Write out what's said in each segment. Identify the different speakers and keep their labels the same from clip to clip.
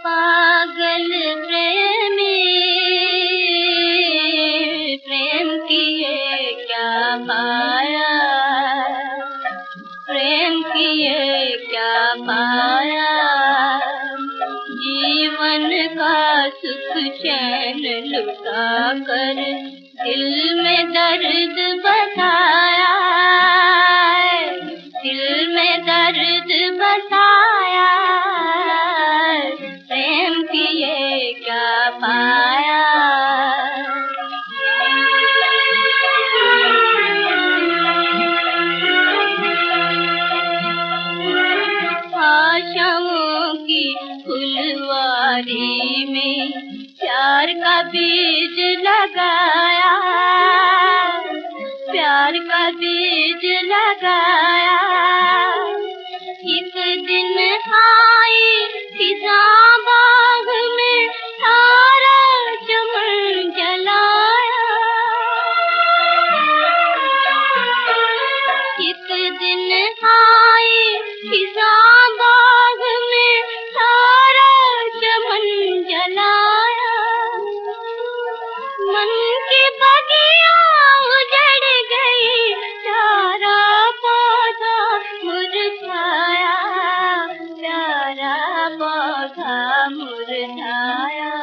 Speaker 1: पागल प्रेमी प्रेम किए क्या पाया, प्रेम किए क्या पाया। जीवन का सुख चैन लुटा कर दिल में दर्द बसाया, दिल में दर्द बसाया। प्रेम किए क्या पाया। आशाओं की फुलवारी में प्यार का बीज लगाया, प्यार का बीज लगाया। एक दिन आई फिजां बाग में सारा चमन जलाया, एक दिन आई फिजां बाग में सारा चमन जलाया। मन की बगिया उजड़ गई, प्यारा पौधा मुरझाया, प्यारा पौधा मुरझाया।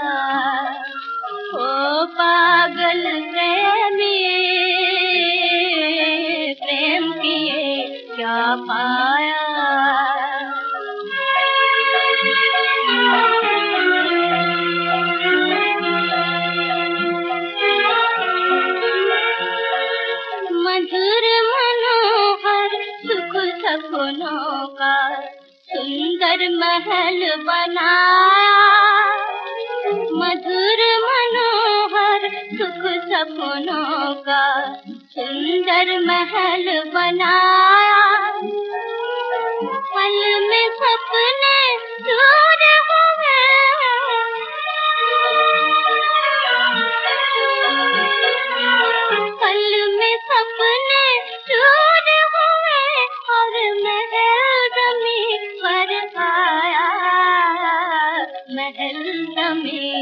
Speaker 1: ओ पागल प्रेमी प्रेम किए क्या पाया। मधुर मनोहर सुख सपनों का सुंदर महल बनाया, मधुर मनोहर सुख सपनों का सुंदर महल बनाया। पल में सपने दूर हुए, पल में सपने दूर हुए और महल ज़मीं पर आया, महल ज़मीं